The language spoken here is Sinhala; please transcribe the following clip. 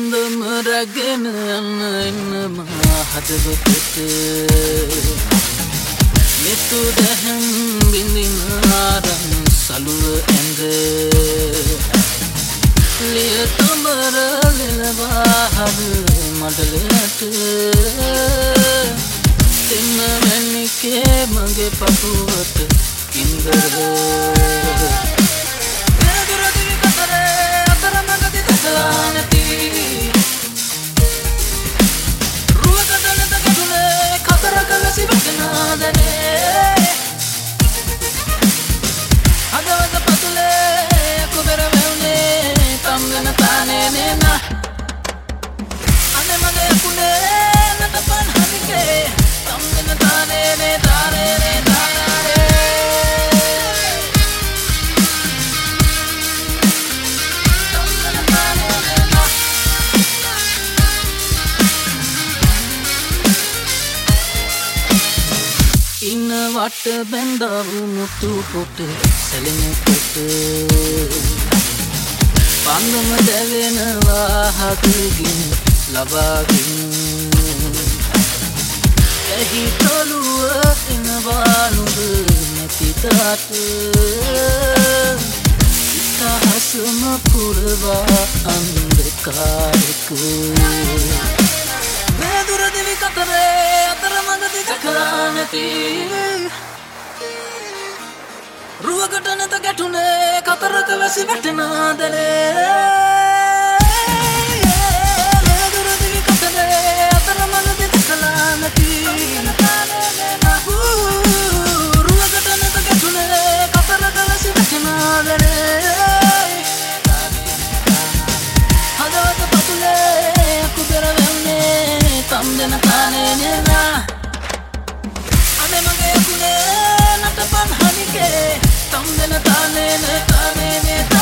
සුළඳම රැගෙන යන්න එන්නම හදවතට මෙතු දැහැන් බිඳින ආරන් සලුව ඇඳ ලියතුඹර ලෙලවා හද මඩලට තින්න වැනිකේ මගේ පපුවට කින්දර ඉන්න වට බැඳව මුතු පොට සැලෙන කොට පන්දම දැවෙනවා හදකින් ලබාගෙන ඇහි තොලුව එනවා නුඹ නැති තාට ඉතහසම පුරවා අන්ධකාරක දුර දෙවි කතරේ අතරමඟදී චකලා නැති රුවකට නැත ගැටුනේ කතරක වැසි වැටෙනා දැනේ දුර දෙවි කතරේ අතරමඟදී චකලා නැති රුවකට නැත ගැටුනේ කතරක වැසි වැටෙනා දැනේ හදවත පතුලේ කුබර වෙන්නේ තම්දෙන කානේ නෙනා අනේ මගේ කුනේ නටපන් හනිකේ තම්දෙන තානේ නේ